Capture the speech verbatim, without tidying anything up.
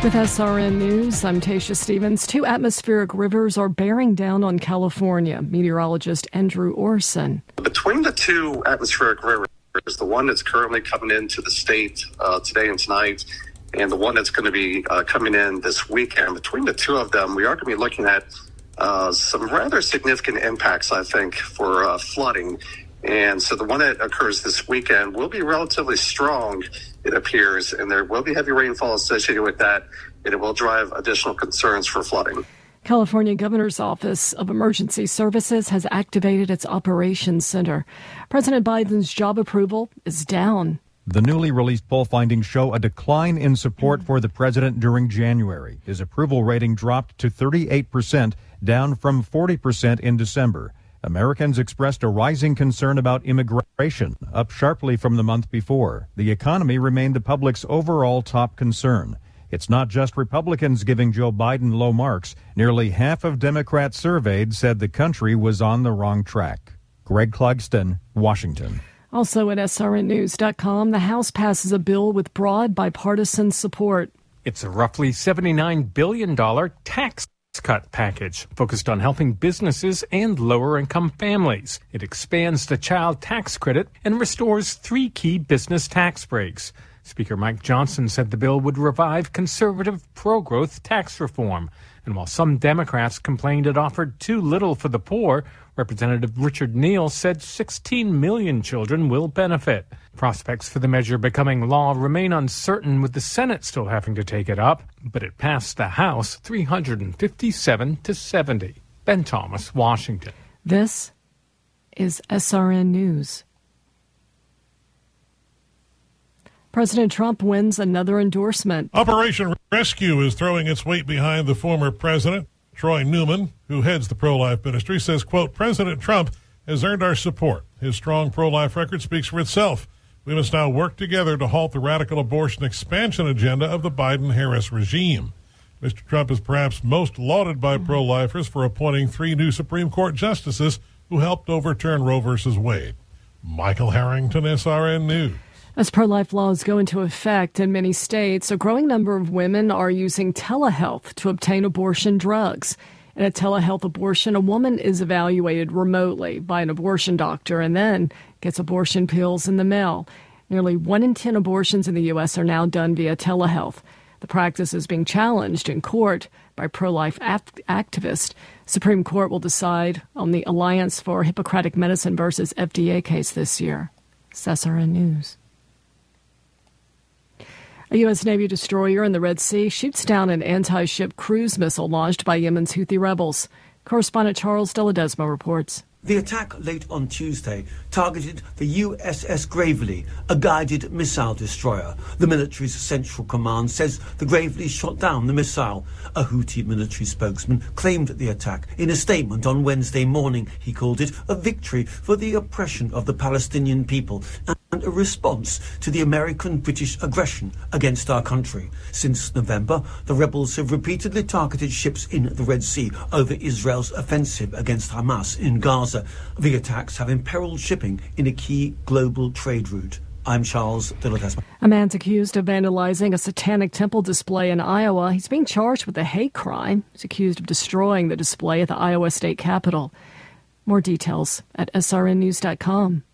With S R N News, I'm Tasha Stevens. Two atmospheric rivers are bearing down on California. Meteorologist Andrew Orson. Between the two atmospheric rivers, the one that's currently coming into the state uh, today and tonight, and the one that's going to be uh, coming in this weekend, between the two of them, we are going to be looking at uh, some rather significant impacts, I think, for uh, flooding. And so the one that occurs this weekend will be relatively strong, it appears, and there will be heavy rainfall associated with that, and it will drive additional concerns for flooding. California Governor's Office of Emergency Services has activated its operations center. President Biden's job approval is down. The newly released poll findings show a decline in support for the president during January. His approval rating dropped to thirty-eight percent, down from forty percent in December. Americans expressed a rising concern about immigration, up sharply from the month before. The economy remained the public's overall top concern. It's not just Republicans giving Joe Biden low marks. Nearly half of Democrats surveyed said the country was on the wrong track. Greg Clugston, Washington. Also at S R N news dot com, the House passes a bill with broad bipartisan support. It's a roughly seventy-nine billion dollars tax cut package focused on helping businesses and lower-income families. It expands the child tax credit and restores three key business tax breaks. Speaker Mike Johnson said the bill would revive conservative pro-growth tax reform. And while some Democrats complained it offered too little for the poor, Representative Richard Neal said sixteen million children will benefit. Prospects for the measure becoming law remain uncertain, with the Senate still having to take it up, but it passed the House three hundred fifty-seven to seventy. Ben Thomas, Washington. This is S R N News. President Trump wins another endorsement. Operation Rescue is throwing its weight behind the former president. Troy Newman, who heads the pro-life ministry, says, quote, President Trump has earned our support. His strong pro-life record speaks for itself. We must now work together to halt the radical abortion expansion agenda of the Biden-Harris regime. Mister Trump is perhaps most lauded by pro-lifers for appointing three new Supreme Court justices who helped overturn Roe versus Wade. Michael Harrington, S R N News. As pro-life laws go into effect in many states, a growing number of women are using telehealth to obtain abortion drugs. In a telehealth abortion, a woman is evaluated remotely by an abortion doctor and then gets abortion pills in the mail. Nearly one in ten abortions in the U S are now done via telehealth. The practice is being challenged in court by pro-life act- activists. Supreme Court will decide on the Alliance for Hippocratic Medicine versus F D A case this year. S R N News. A U S Navy destroyer in the Red Sea shoots down an anti-ship cruise missile launched by Yemen's Houthi rebels. Correspondent Charles Deledesma reports. The attack late on Tuesday targeted the U S S Gravely, a guided missile destroyer. The military's central command says the Gravely shot down the missile. A Houthi military spokesman claimed the attack in a statement on Wednesday morning. He called it a victory for the oppression of the Palestinian people and a response to the American-British aggression against our country. Since November, the rebels have repeatedly targeted ships in the Red Sea over Israel's offensive against Hamas in Gaza. The attacks have imperiled shipping in a key global trade route. I'm Charles Deledesma. A man's accused of vandalizing a satanic temple display in Iowa. He's being charged with a hate crime. He's accused of destroying the display at the Iowa State Capitol. More details at S R N news dot com.